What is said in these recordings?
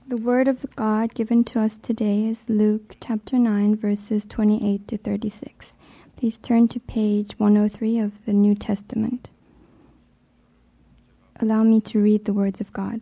The word of God given to us today is Luke chapter 9, verses 28 to 36. Please turn to page 103 of the New Testament. Allow me to read the words of God.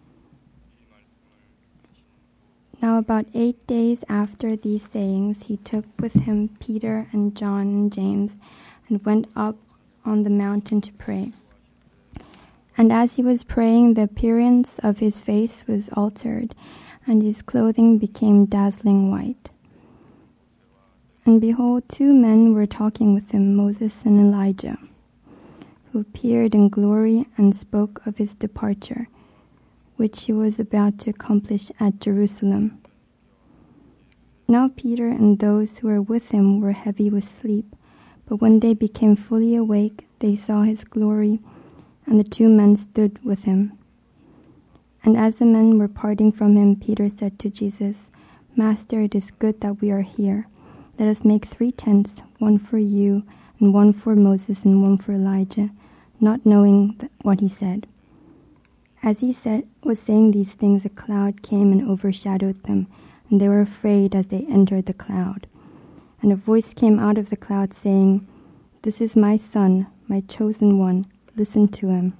Now about 8 days after these sayings, he took with him Peter and John and James and went up on the mountain to pray. And as he was praying, the appearance of his face was altered, and his clothing became dazzling white. And behold, 2 men were talking with him, Moses and Elijah, who appeared in glory and spoke of his departure, which he was about to accomplish at Jerusalem. Now Peter and those who were with him were heavy with sleep, but when they became fully awake, they saw his glory, and the 2 men stood with him. And as the men were parting from him, Peter said to Jesus, "Master, it is good that we are here. Let us make 3 tents, one for you, and one for Moses, and one for Elijah," not knowing what he said. As he was saying these things, a cloud came and overshadowed them, and they were afraid as they entered the cloud. And a voice came out of the cloud saying, "This is my son, my chosen one. Listen to him."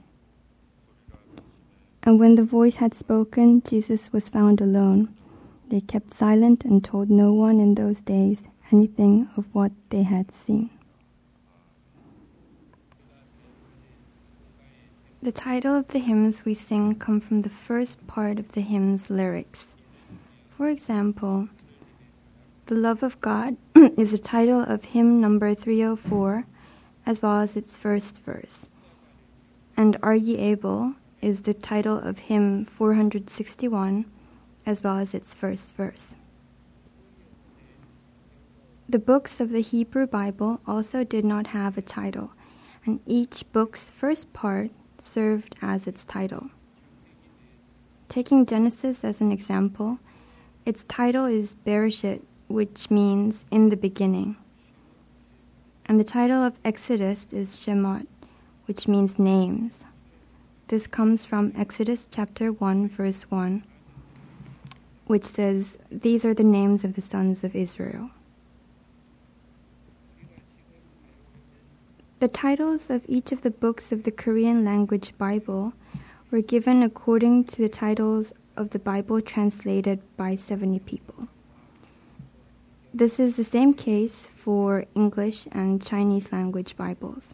And when the voice had spoken, Jesus was found alone. They kept silent and told no one in those days anything of what they had seen. The title of the hymns we sing come from the first part of the hymn's lyrics. For example, "The Love of God" is the title of hymn number 304, as well as its first verse. And "Are Ye Able" is the title of hymn 461, as well as its first verse. The books of the Hebrew Bible also did not have a title, and each book's first part served as its title. Taking Genesis as an example, its title is Bereshit, which means "in the beginning." And the title of Exodus is Shemot, which means names. This comes from Exodus chapter 1, verse 1, which says, "These are the names of the sons of Israel." The titles of each of the books of the Korean language Bible were given according to the titles of the Bible translated by 70 people. This is the same case for English and Chinese language Bibles.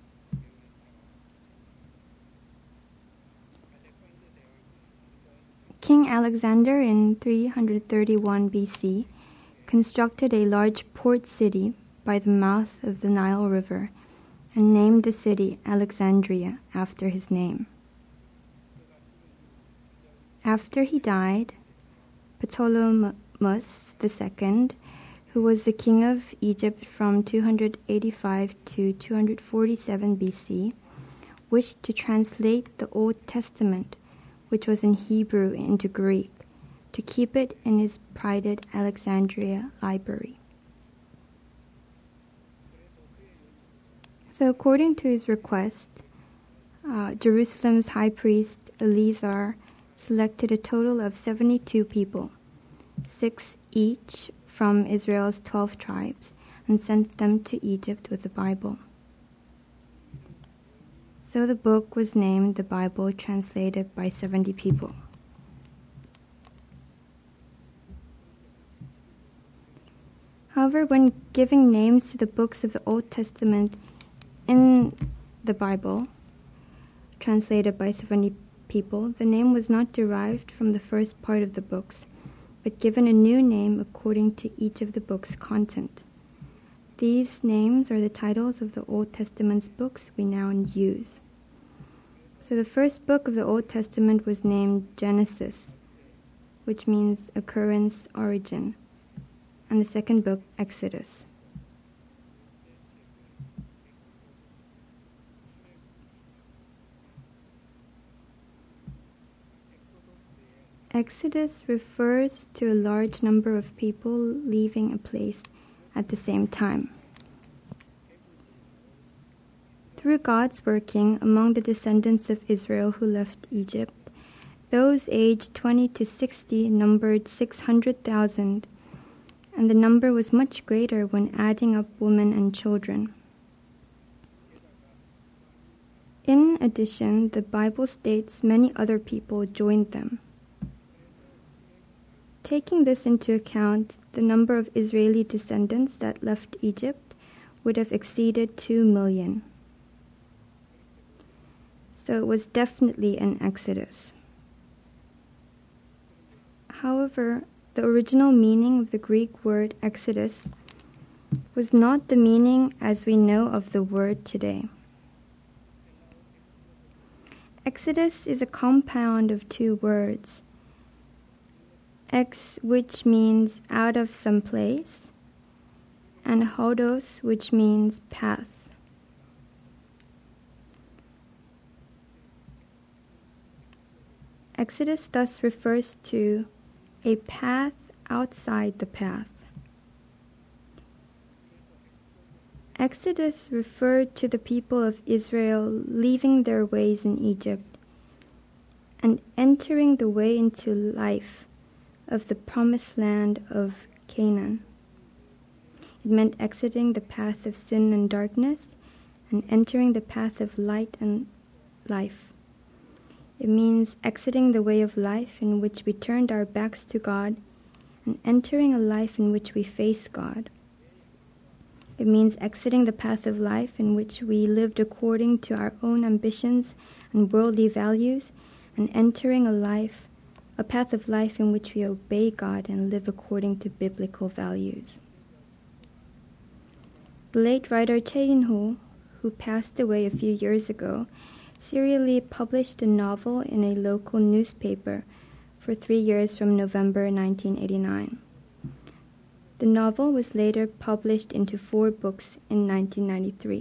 King Alexander in 331 BC constructed a large port city by the mouth of the Nile River and named the city Alexandria after his name. After he died, Ptolemy II, who was the king of Egypt from 285 to 247 BC, wished to translate the Old Testament, which was in Hebrew, into Greek, to keep it in his prided Alexandria library. So according to his request, Jerusalem's high priest Eleazar selected a total of 72 people, 6 each from Israel's 12 tribes, and sent them to Egypt with the Bible. So the book was named the Bible, translated by 70 people. However, when giving names to the books of the Old Testament in the Bible, translated by 70 people, the name was not derived from the first part of the books, but given a new name according to each of the book's content. These names are the titles of the Old Testament's books we now use. So the first book of the Old Testament was named Genesis, which means occurrence, origin, and the second book, Exodus. Exodus refers to a large number of people leaving a place at the same time. Through God's working among the descendants of Israel who left Egypt, Those aged 20 to 60 numbered 600,000, and the number was much greater when adding up women and children. In addition, the Bible states many other people joined them. Taking this into account, the number of Israeli descendants that left Egypt would have exceeded 2 million. So it was definitely an exodus. However, the original meaning of the Greek word exodus was not the meaning as we know of the word today. Exodus is a compound of two words, ex, which means out of some place, and hodos, which means path. Exodus thus refers to a path outside the path. Exodus referred to the people of Israel leaving their ways in Egypt and entering the way into life of the promised land of Canaan. It meant exiting the path of sin and darkness and entering the path of light and life. It means exiting the way of life in which we turned our backs to God and entering a life in which we face God. It means exiting the path of life in which we lived according to our own ambitions and worldly values and entering a path of life in which we obey God and live according to biblical values. The late writer Choi In-ho, who passed away a few years ago, serially published a novel in a local newspaper for 3 years from November 1989. The novel was later published into 4 books in 1993.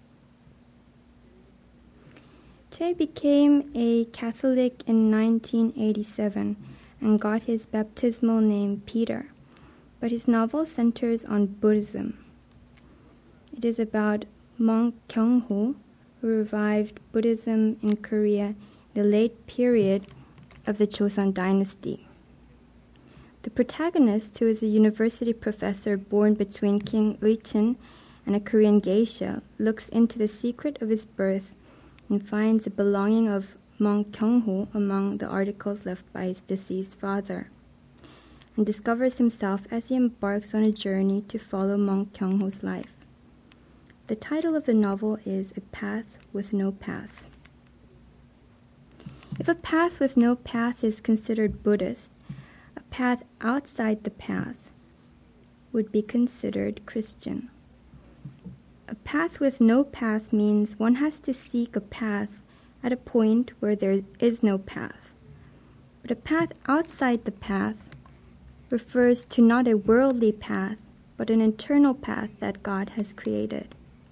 Choi became a Catholic in 1987 and got his baptismal name Peter, but his novel centers on Buddhism. It is about monk Kyung-ho, who revived Buddhism in Korea in the late period of the Joseon dynasty. The protagonist, who is a university professor born between King Uichun and a Korean geisha, looks into the secret of his birth and finds a belonging of monk Kyung-ho among the articles left by his deceased father, and discovers himself as he embarks on a journey to follow monk Kyung-ho's life. The title of the novel is A Path with No Path. If a path with no path is considered Buddhist, a path outside the path would be considered Christian. A path with no path means one has to seek a path at a point where there is no path. But a path outside the path refers to not a worldly path, but an internal path that God has created.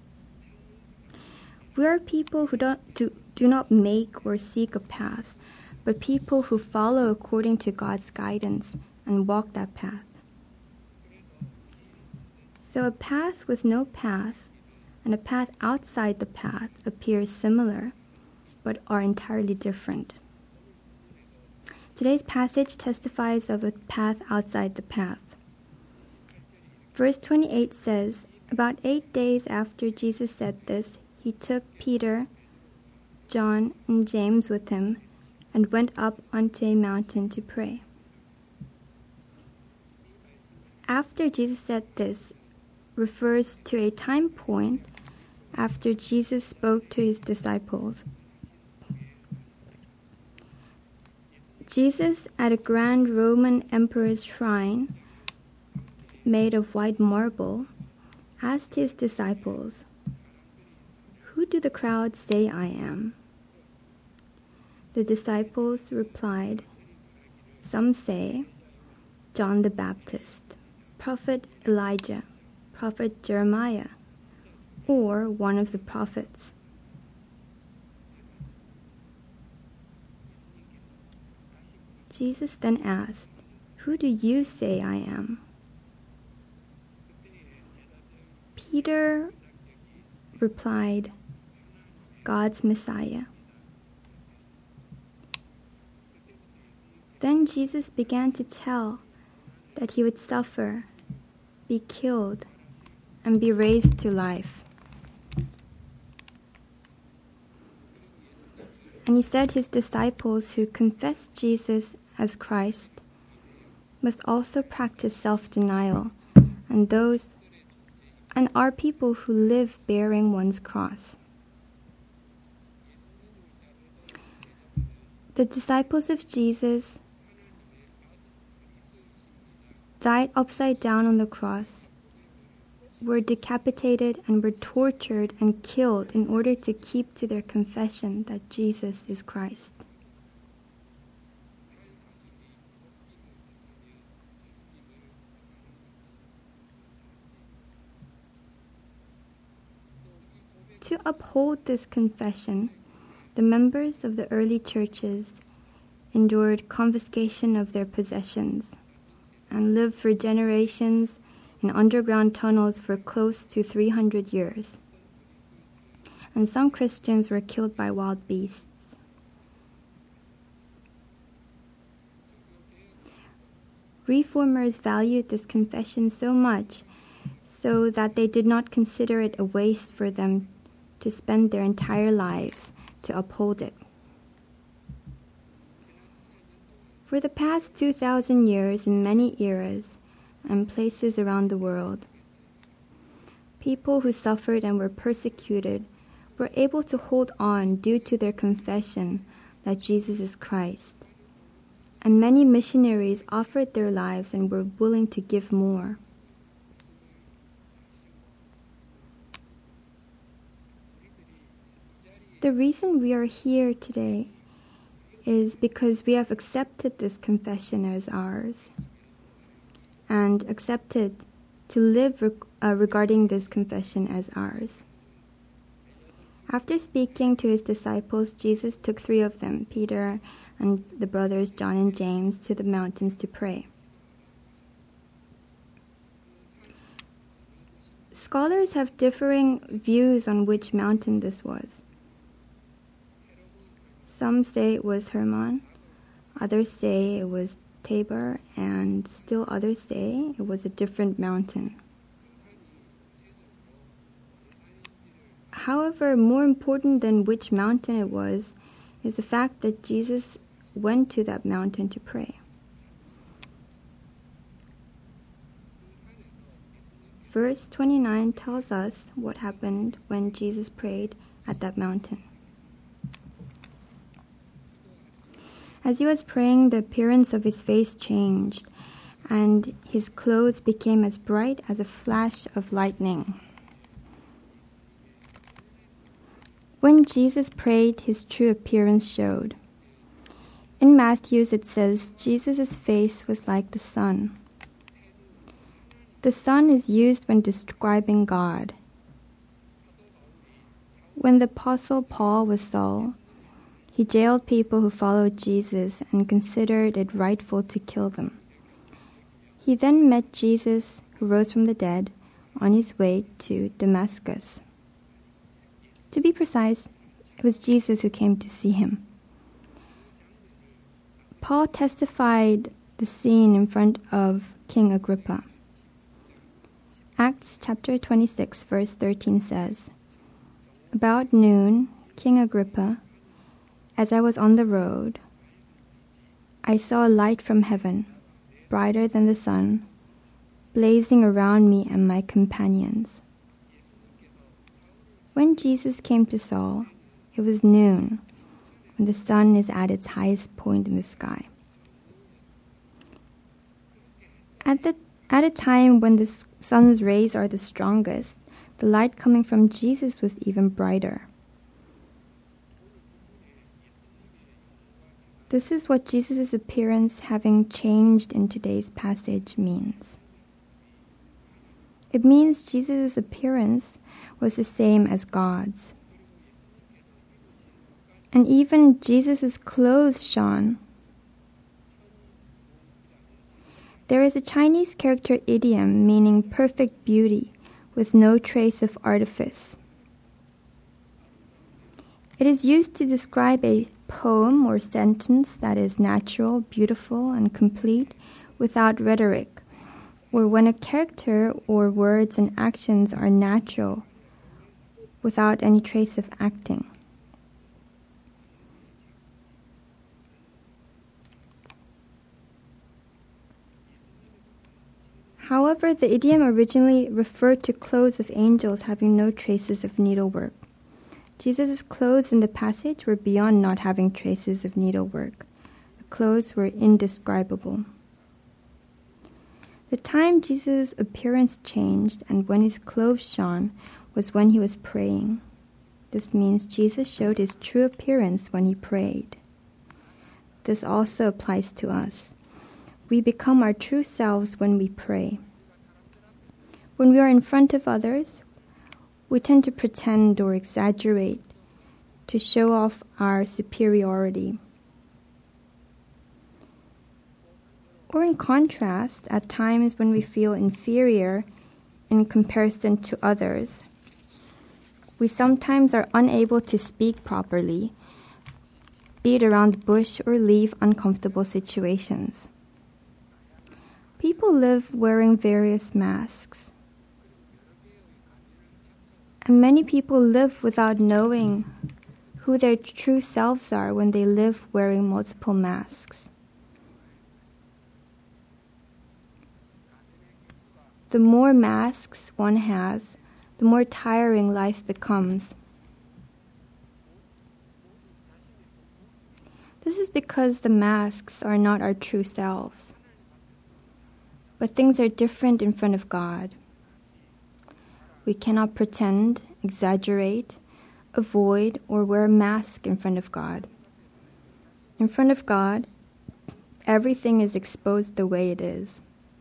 We are people who do not make or seek a path, but people who follow according to God's guidance and walk that path. So a path with no path and a path outside the path appear similar, but are entirely different. Today's passage testifies of a path outside the path. Verse 28 says, "About 8 days after Jesus said this, he took Peter, John, and James with him and went up onto a mountain to pray." After Jesus said this refers to a time point after Jesus spoke to his disciples. Jesus, at a grand Roman emperor's shrine made of white marble, asked his disciples, "Who do the crowd say I am?" The disciples replied, "Some say John the Baptist, Prophet Elijah, Prophet Jeremiah, or one of the prophets." Jesus then asked, "Who do you say I am?" Peter replied, "God's Messiah." Then Jesus began to tell that he would suffer, be killed, and be raised to life. And he said his disciples who confess Jesus as Christ must also practice self-denial, and are people who live bearing one's cross. The disciples of Jesus died upside down on the cross, were decapitated, and were tortured and killed in order to keep to their confession that Jesus is Christ. To uphold this confession, the members of the early churches endured confiscation of their possessions and lived for generations in underground tunnels for close to 300 years. And some Christians were killed by wild beasts. Reformers valued this confession so much so that they did not consider it a waste for them to spend their entire lives to uphold it. For the past 2,000 years, in many eras and places around the world, people who suffered and were persecuted were able to hold on due to their confession that Jesus is Christ. And many missionaries offered their lives and were willing to give more. The reason we are here today is because we have accepted this confession as ours and accepted to live regarding this confession as ours. After speaking to his disciples, Jesus took 3 of them, Peter and the brothers John and James, to the mountains to pray. Scholars have differing views on which mountain this was. Some say it was Hermon, others say it was Tabor, and still others say it was a different mountain. However, more important than which mountain it was is the fact that Jesus went to that mountain to pray. Verse 29 tells us what happened when Jesus prayed at that mountain. As he was praying, the appearance of his face changed, and his clothes became as bright as a flash of lightning. When Jesus prayed, his true appearance showed. In Matthew's it says, Jesus' face was like the sun. The sun is used when describing God. When the Apostle Paul was Saul, he jailed people who followed Jesus and considered it rightful to kill them. He then met Jesus, who rose from the dead, on his way to Damascus. To be precise, it was Jesus who came to see him. Paul testified the scene in front of King Agrippa. Acts chapter 26, verse 13 says, "About noon, King Agrippa, as I was on the road, I saw a light from heaven, brighter than the sun, blazing around me and my companions." When Jesus came to Saul, it was noon, when the sun is at its highest point in the sky. At a time when the sun's rays are the strongest, the light coming from Jesus was even brighter. This is what Jesus' appearance having changed in today's passage means. It means Jesus' appearance was the same as God's. And even Jesus' clothes shone. There is a Chinese character idiom meaning perfect beauty with no trace of artifice. It is used to describe a poem or sentence that is natural, beautiful, and complete without rhetoric, or when a character or words and actions are natural without any trace of acting. However, the idiom originally referred to clothes of angels having no traces of needlework. Jesus' clothes in the passage were beyond not having traces of needlework. The clothes were indescribable. The time Jesus' appearance changed and when his clothes shone was when he was praying. This means Jesus showed his true appearance when he prayed. This also applies to us. We become our true selves when we pray. When we are in front of others, we tend to pretend or exaggerate to show off our superiority. Or in contrast, at times when we feel inferior in comparison to others, we sometimes are unable to speak properly, beat around the bush, or leave uncomfortable situations. People live wearing various masks. And many people live without knowing who their true selves are when they live wearing multiple masks. The more masks one has, the more tiring life becomes. This is because the masks are not our true selves. But things are different in front of God. We cannot pretend, exaggerate, avoid, or wear a mask in front of God. In front of God, everything is exposed the way it is.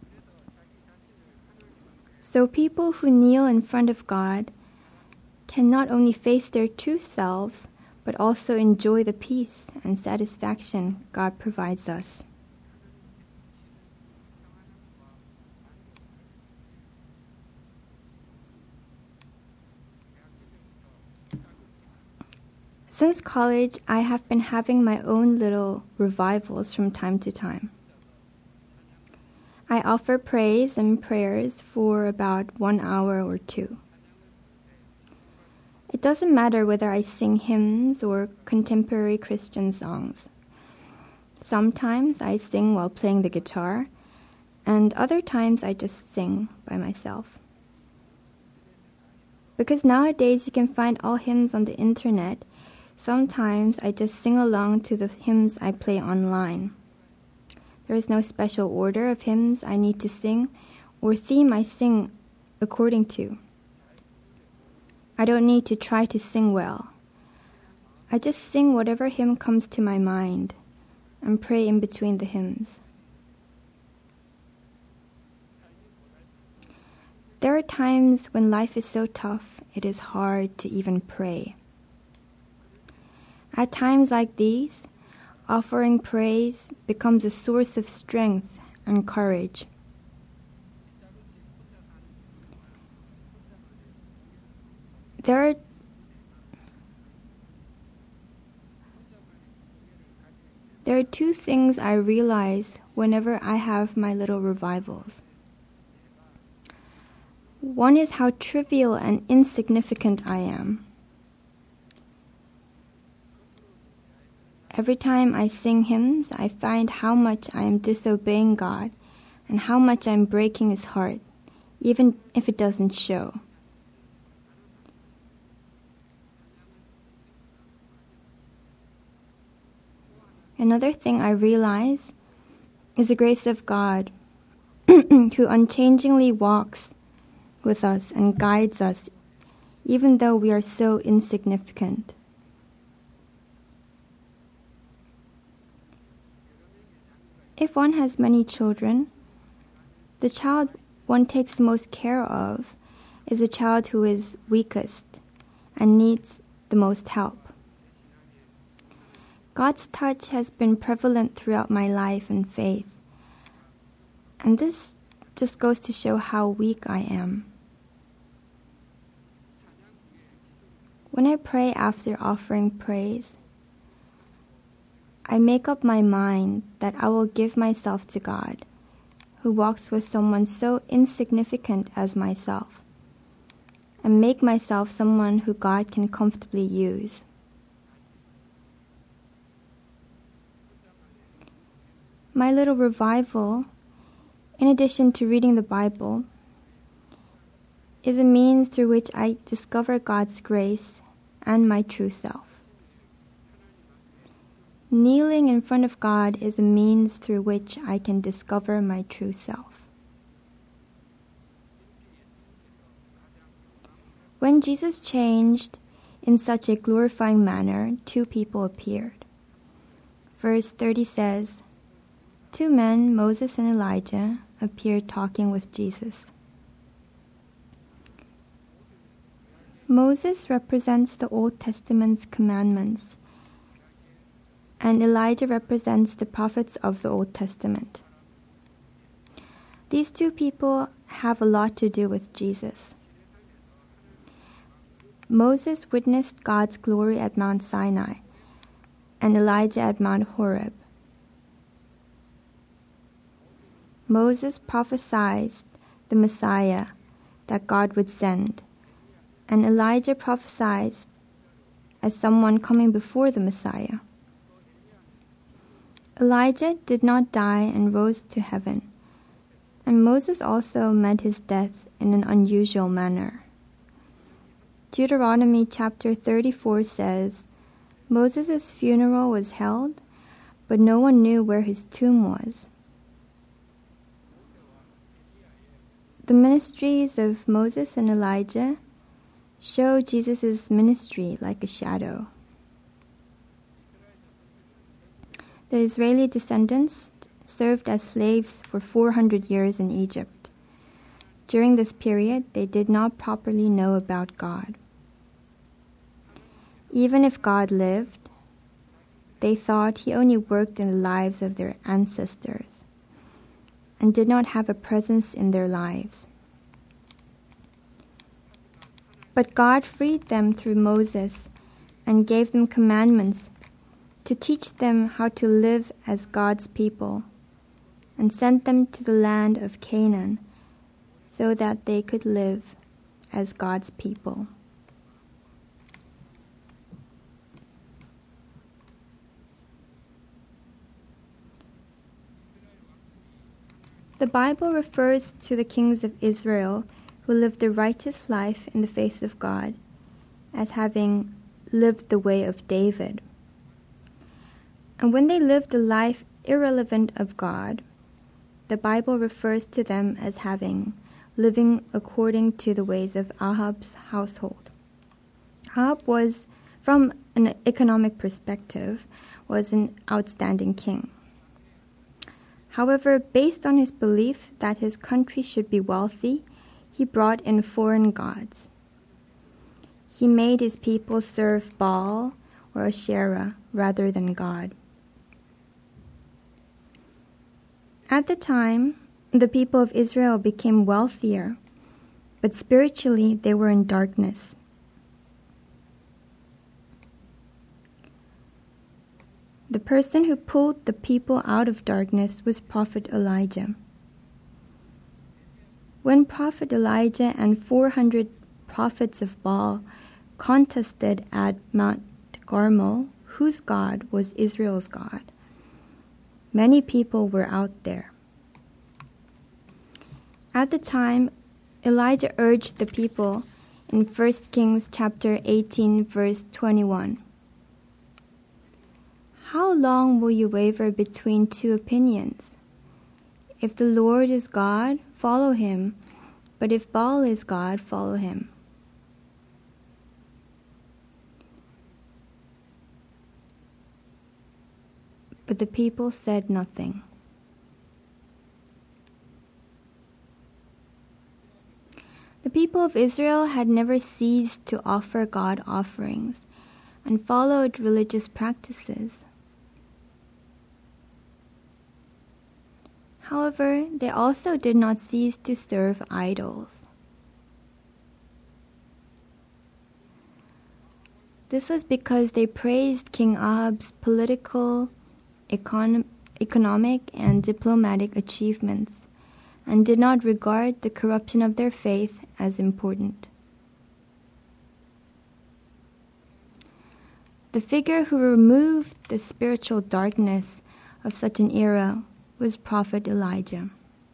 So people who kneel in front of God can not only face their true selves, but also enjoy the peace and satisfaction God provides us. Since college, I have been having my own little revivals from time to time. I offer praise and prayers for about 1 hour or 2. It doesn't matter whether I sing hymns or contemporary Christian songs. Sometimes I sing while playing the guitar, and other times I just sing by myself. Because nowadays you can find all hymns on the internet, sometimes I just sing along to the hymns I play online. There is no special order of hymns I need to sing or theme I sing according to. I don't need to try to sing well. I just sing whatever hymn comes to my mind and pray in between the hymns. There are times when life is so tough, it is hard to even pray. At times like these, offering praise becomes a source of strength and courage. There are 2 things I realize whenever I have my little revivals. One is how trivial and insignificant I am. Every time I sing hymns, I find how much I am disobeying God and how much I'm breaking His heart, even if it doesn't show. Another thing I realize is the grace of God, who unchangingly walks with us and guides us, even though we are so insignificant. If one has many children, the child one takes the most care of is the child who is weakest and needs the most help. God's touch has been prevalent throughout my life and faith, and this just goes to show how weak I am. When I pray after offering praise, I make up my mind that I will give myself to God, who walks with someone so insignificant as myself, and make myself someone who God can comfortably use. My little revival, in addition to reading the Bible, is a means through which I discover God's grace and my true self. Kneeling in front of God is a means through which I can discover my true self. When Jesus changed in such a glorifying manner, two people appeared. Verse 30 says, two men, Moses and Elijah, appeared talking with Jesus. Moses represents the Old Testament's commandments, and Elijah represents the prophets of the Old Testament. These two people have a lot to do with Jesus. Moses witnessed God's glory at Mount Sinai, and Elijah at Mount Horeb. Moses prophesied the Messiah that God would send, and Elijah prophesied as someone coming before the Messiah. Elijah did not die and rose to heaven, and Moses also met his death in an unusual manner. Deuteronomy chapter 34 says, Moses' funeral was held, but no one knew where his tomb was. The ministries of Moses and Elijah show Jesus' ministry like a shadow. The Israeli descendants served as slaves for 400 years in Egypt. During this period, they did not properly know about God. Even if God lived, they thought he only worked in the lives of their ancestors and did not have a presence in their lives. But God freed them through Moses and gave them commandments to teach them how to live as God's people, and sent them to the land of Canaan so that they could live as God's people. The Bible refers to the kings of Israel who lived a righteous life in the face of God as having lived the way of David. And when they lived a life irrelevant of God, the Bible refers to them as living according to the ways of Ahab's household. Ahab was, from an economic perspective, was an outstanding king. However, based on his belief that his country should be wealthy, he brought in foreign gods. He made his people serve Baal or Asherah rather than God. At the time, the people of Israel became wealthier, but spiritually they were in darkness. The person who pulled the people out of darkness was Prophet Elijah. When Prophet Elijah and 400 prophets of Baal contested at Mount Carmel whose God was Israel's God, many people were out there. At the time, Elijah urged the people in 1 Kings chapter 18, verse 21. How long will you waver between two opinions? If the Lord is God, follow him, but if Baal is God, follow him. But the people said nothing. The people of Israel had never ceased to offer God offerings and followed religious practices. However, they also did not cease to serve idols. This was because they praised King Ahab's political economic and diplomatic achievements, and did not regard the corruption of their faith as important. The figure who removed the spiritual darkness of such an era was Prophet Elijah.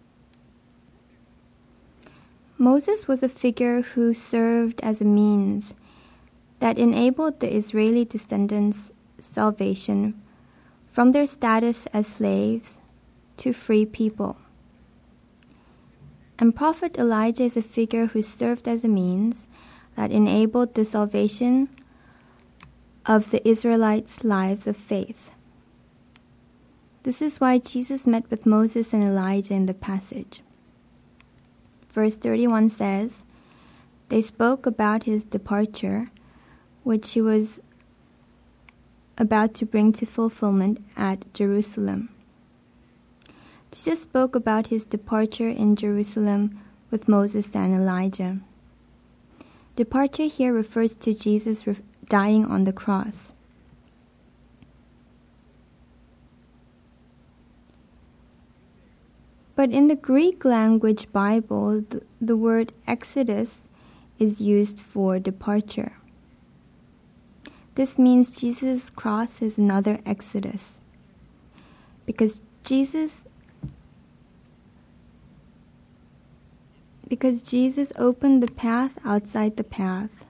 Moses was a figure who served as a means that enabled the Israeli descendants' salvation from their status as slaves to free people. And Prophet Elijah is a figure who served as a means that enabled the salvation of the Israelites' lives of faith. This is why Jesus met with Moses and Elijah in the passage. Verse 31 says, "They spoke about his departure, which he was about to bring to fulfillment at Jerusalem." Jesus spoke about his departure in Jerusalem with Moses and Elijah. Departure here refers to Jesus dying on the cross. But in the Greek language Bible, the word exodus is used for departure. This means Jesus' cross is another exodus, because Jesus opened the path outside the path.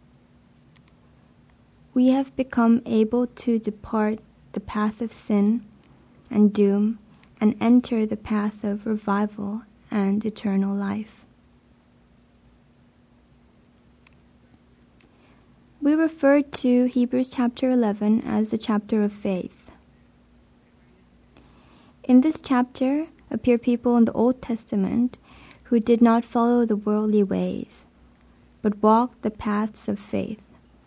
We have become able to depart the path of sin and doom and enter the path of revival and eternal life. We refer to Hebrews chapter 11 as the chapter of faith. In this chapter appear people in the Old Testament who did not follow the worldly ways, but walked the paths of faith.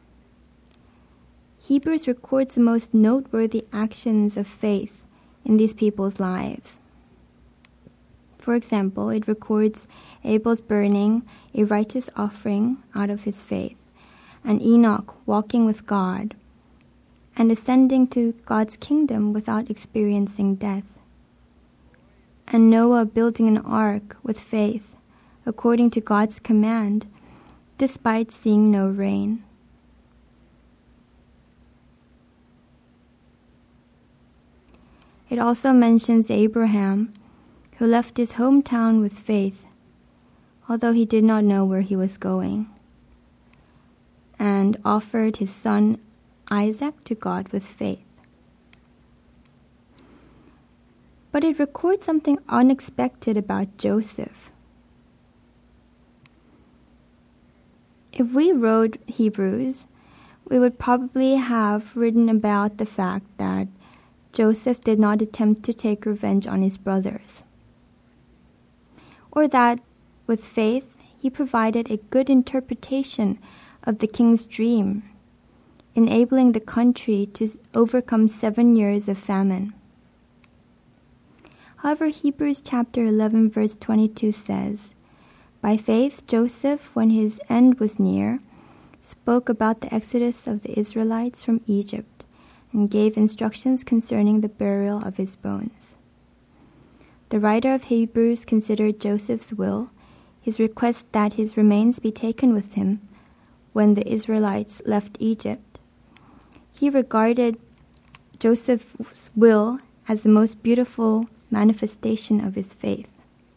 Hebrews records the most noteworthy actions of faith in these people's lives. For example, it records Abel's burning a righteous offering out of his faith, and Enoch walking with God, and ascending to God's kingdom without experiencing death, and Noah building an ark with faith, according to God's command, despite seeing no rain. It also mentions Abraham, who left his hometown with faith, although he did not know where he was going, and offered his son Isaac to God with faith. But it records something unexpected about Joseph. If we wrote Hebrews, we would probably have written about the fact that Joseph did not attempt to take revenge on his brothers, or that, with faith, he provided a good interpretation of the king's dream, enabling the country to overcome 7 years of famine. However, Hebrews chapter 11 verse 22 says, "By faith Joseph, when his end was near, spoke about the exodus of the Israelites from Egypt, and gave instructions concerning the burial of his bones." The writer of Hebrews considered Joseph's will, his request that his remains be taken with him when the Israelites left Egypt. He regarded Joseph's will as the most beautiful manifestation of his faith.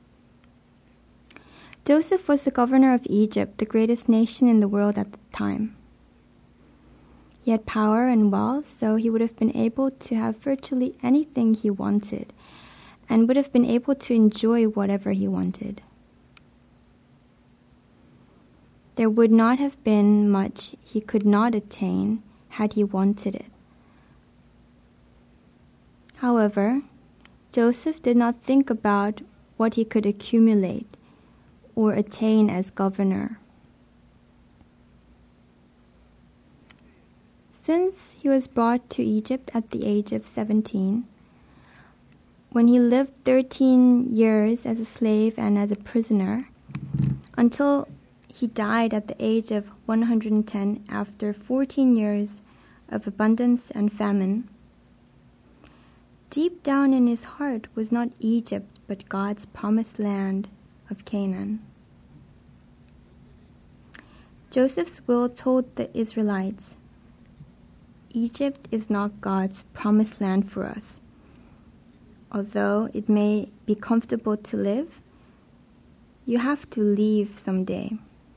Joseph was the governor of Egypt, the greatest nation in the world at the time. He had power and wealth, so he would have been able to have virtually anything he wanted, and would have been able to enjoy whatever he wanted. There would not have been much he could not attain had he wanted it. However, Joseph did not think about what he could accumulate or attain as governor. Since he was brought to Egypt at the age of 17, when he lived 13 years as a slave and as a prisoner, until he died at the age of 110 after 14 years of abundance and famine, Deep down in his heart was not Egypt, but God's promised land of Canaan. Joseph's will told the Israelites, Egypt is not God's promised land for us. Although it may be comfortable to live, you have to leave someday.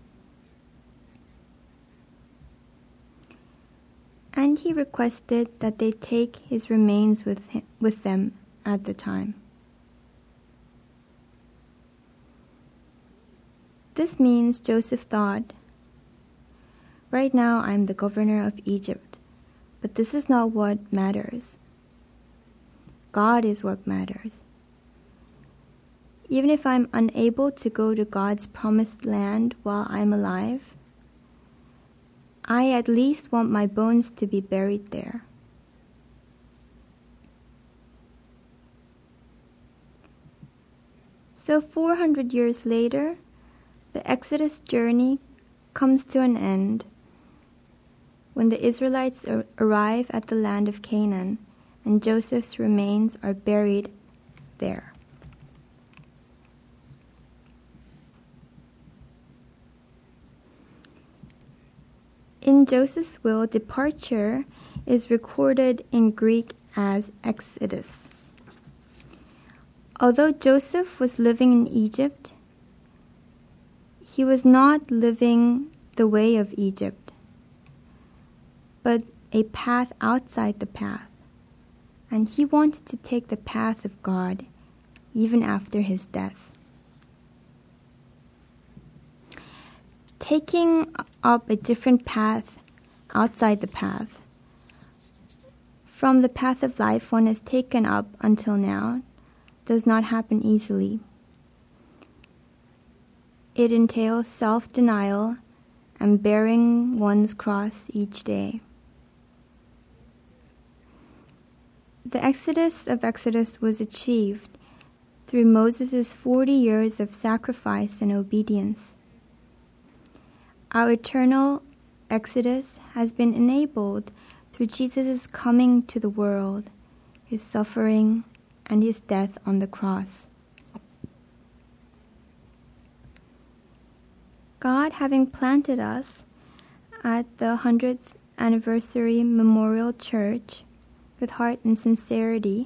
And he requested that they take his remains with them at the time. This means Joseph thought, right now I'm the governor of Egypt, but this is not what matters. God is what matters. Even if I'm unable to go to God's promised land while I'm alive, I at least want my bones to be buried there. So 400 years later, the Exodus journey comes to an end when the Israelites arrive at the land of Canaan and Joseph's remains are buried there. In Joseph's will, departure is recorded in Greek as Exodus. Although Joseph was living in Egypt, he was not living the way of Egypt, but a path outside the path, and he wanted to take the path of God even after his death. Taking up a different path outside the path from the path of life one has taken up until now does not happen easily. It entails self-denial and bearing one's cross each day. The Exodus of Exodus was achieved through Moses' 40 years of sacrifice and obedience. Our eternal Exodus has been enabled through Jesus' coming to the world, his suffering, and his death on the cross. God, having planted us at the 100th anniversary memorial church with heart and sincerity,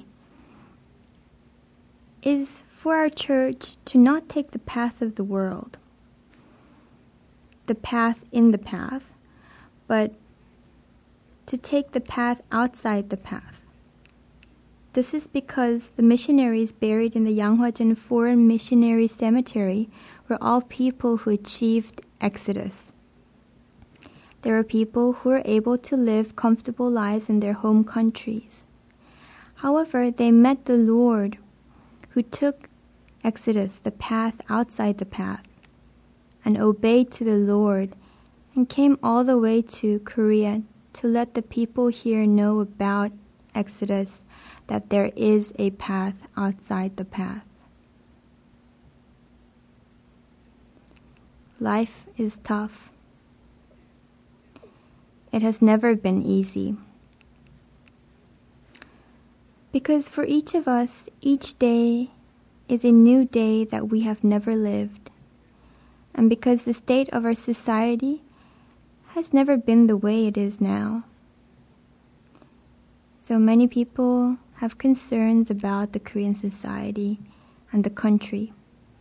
is for our church to not take the path of the world, the path in the path, but to take the path outside the path. This is because the missionaries buried in the Yanghwajen Foreign Missionary Cemetery were all people who achieved Exodus. There are people who are able to live comfortable lives in their home countries. However, they met the Lord who took Exodus, the path outside the path, and obeyed to the Lord, and came all the way to Korea to let the people here know about Exodus, that there is a path outside the path. Life is tough. It has never been easy. Because for each of us, each day is a new day that we have never lived. And because the state of our society has never been the way it is now. So many people have concerns about the Korean society and the country.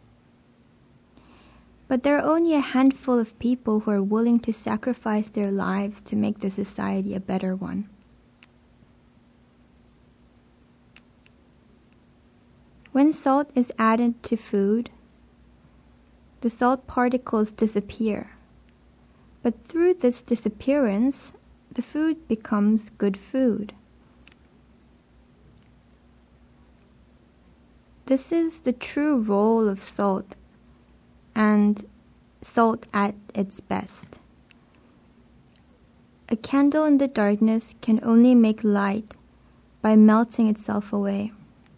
But there are only a handful of people who are willing to sacrifice their lives to make the society a better one. When salt is added to food, the salt particles disappear. But through this disappearance, the food becomes good food. This is the true role of salt, and salt at its best. A candle in the darkness can only make light by melting itself away.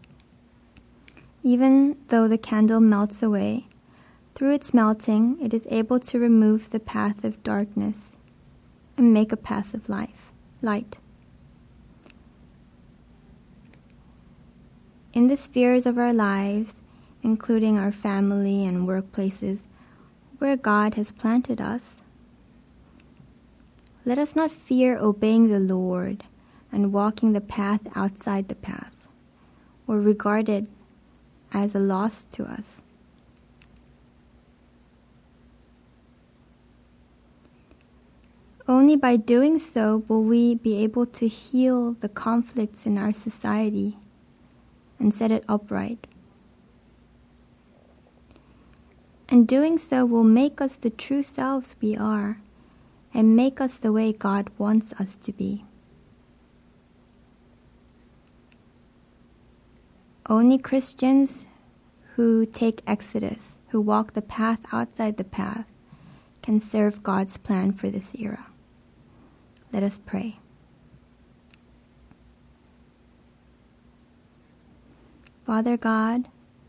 Even though the candle melts away, through its melting, it is able to remove the path of darkness and make a path of light. in the spheres of our lives, including our family and workplaces, where God has planted us, let us not fear obeying the Lord and walking the path outside the path, or regard it as a loss to us. Only by doing so will we be able to heal the conflicts in our society and set it upright. And doing so will make us the true selves we are and make us the way God wants us to be. Only Christians who take Exodus, who walk the path outside the path, can serve God's plan for this era. Let us pray. Father God,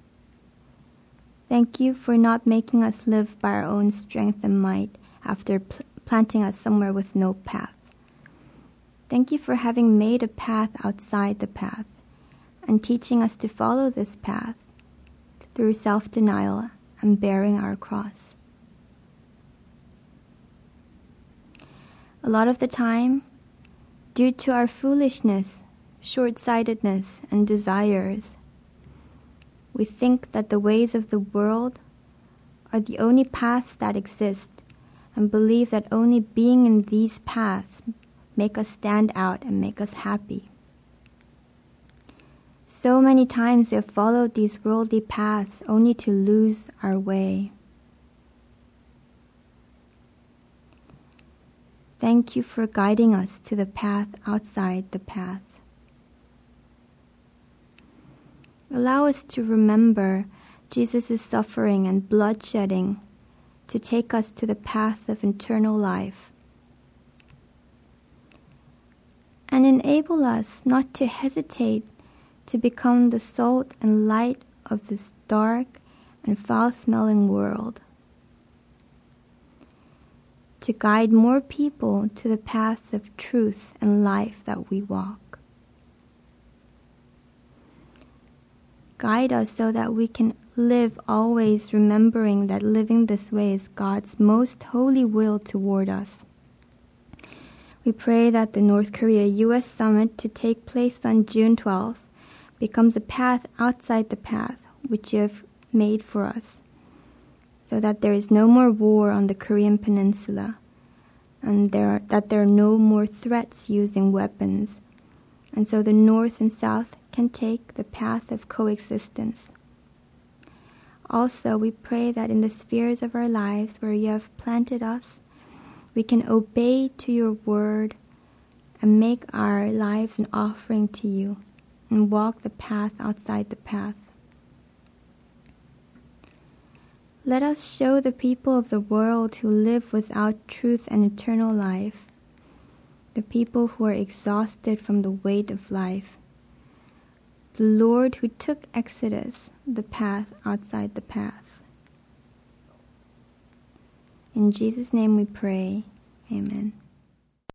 thank you for not making us live by our own strength and might after planting us somewhere with no path. Thank you for having made a path outside the path and teaching us to follow this path through self-denial and bearing our cross. A lot of the time, due to our foolishness, short-sightedness, and desires, we think that the ways of the world are the only paths that exist and believe that only being in these paths make us stand out and make us happy. So many times we have followed these worldly paths only to lose our way. Thank you for guiding us to the path outside the path. Allow us to remember Jesus' suffering and bloodshedding to take us to the path of eternal life. And enable us not to hesitate to become the salt and light of this dark and foul-smelling world, to guide more people to the paths of truth and life that we walk. Guide us so that we can live always remembering that living this way is God's most holy will toward us. We pray that the North Korea-U.S. summit to take place on June 12th becomes a path outside the path which you have made for us, so that there is no more war on the Korean peninsula, and that there are no more threats using weapons, and so the North and South can take the path of coexistence. Also, we pray that in the spheres of our lives where you have planted us, we can obey to your word and make our lives an offering to you and walk the path outside the path. Let us show the people of the world who live without truth and eternal life, the people who are exhausted from the weight of life, the Lord who took Exodus, the path outside the path. In Jesus' name we pray. Amen.